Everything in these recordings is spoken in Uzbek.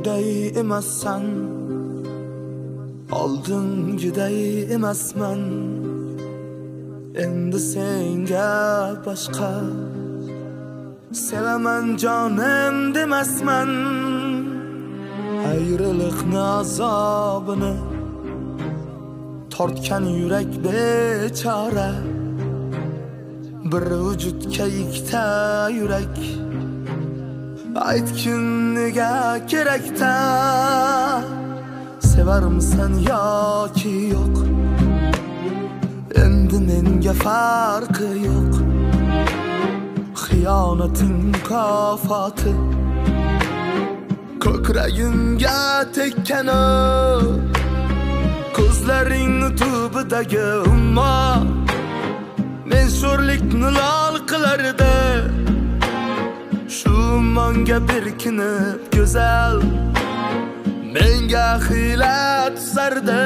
Oldingiday emassan, oldingiday emasman. Endi senga boshqa sevaman jonim demasman. Ayriliqni azobini tortgan yurak bechora. Bir vujudga ikkita yurak, aytgin nega kerakda? Sevarmisan yoki yo'q, endi menga farqi yo'q. Xiyonating mukofoti ko'kragimga tekkani, ko'zlaring tubidagi ummo men sho'rlikni lol qilardi. Shu monga berkinib go'zal menga xiyla tuzardi.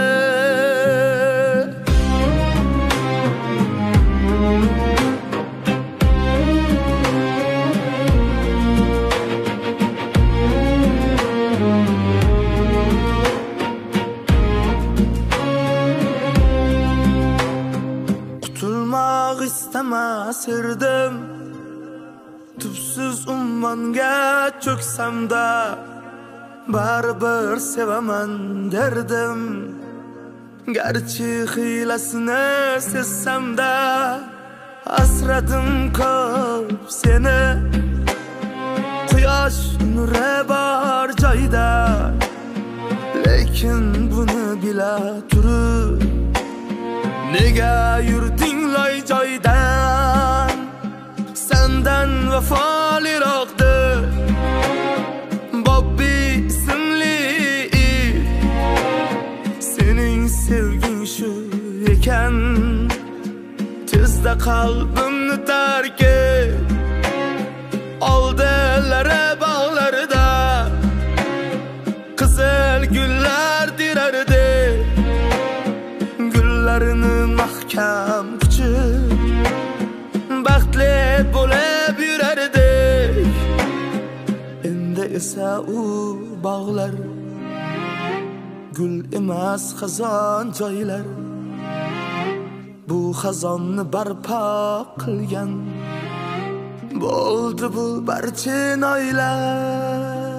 Qutulmoq istamas edim, tubsiz ummonga cho'ksamda baribir sevaman derdim. Garchi hiylasini sezsamda asradim ko'p seni. Quyosh nuri bor joyda, lekin buni bila turib nega yurding loy joydan? Sendan vafoliroqdir Bobbi ismli it. Sening sevging shu ekan, tezda qalbimni tark et. Oldilari bog'larida qizil gullar dirardi. Gullarini mahkam quchib baxtli bo'lib yurardik. Endi esa u bog'lar gul emas xazon joylar. Bu xazonni barpo qilgan bo'ldi bu barcha noylar.